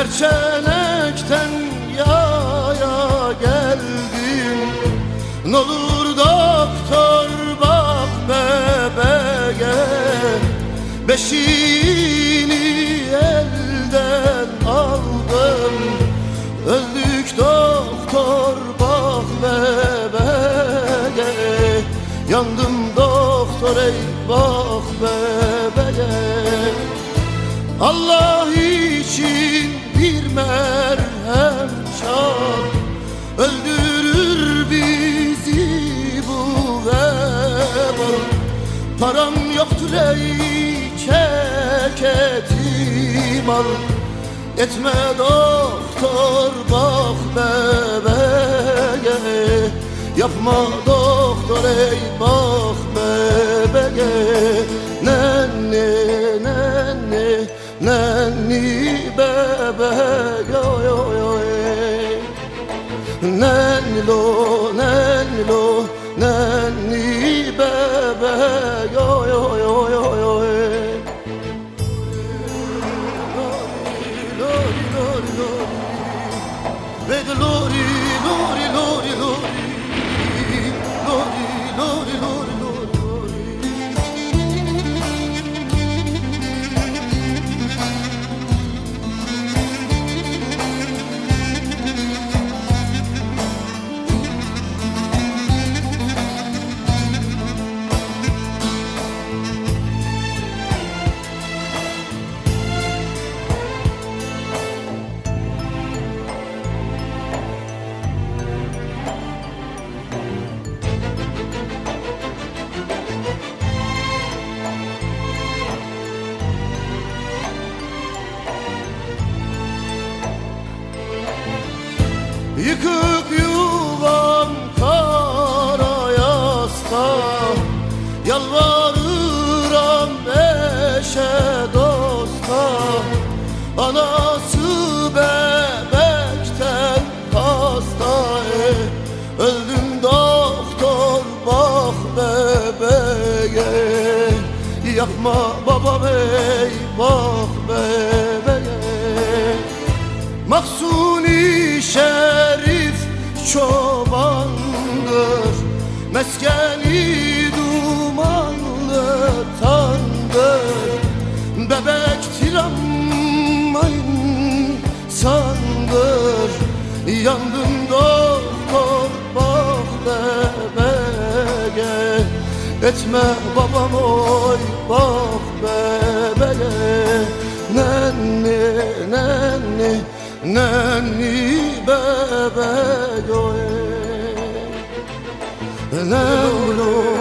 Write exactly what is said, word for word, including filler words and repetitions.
Erçenekten yaya geldim. N'olur doktor bak bebeğe, beşiğini elden aldım. Öldük doktor bak bebeğe, yandım doktor ey bak bebeğe. Allah için bir merhem çal, öldürür bizi bu vebal. Param yoktur ey ceketim al, etme doktor bak bebeğe. Yapma doktor ey bak bebeğe. Nenni nenni nenni bebe yo yo yo nenni lo nenni lo nenni bebe yo yo yo yo yo lori lori lori vedo lori lori lori lori lori lori lori Yıkık yuvam kara yasta, yalvarıram eşe dosta. Anası bebekten hasta, öldüm doktor bak bebeğe. Yapma babam ey bak bebeğe. Mahsuni Şerif çobandır, meskeni dumanlı tandır. Bebektir amma insandır, yandım doktor bak bebeğe. Etme babam oy bak bebeğe. Nenni nenni nenni bebe yo, nenni lo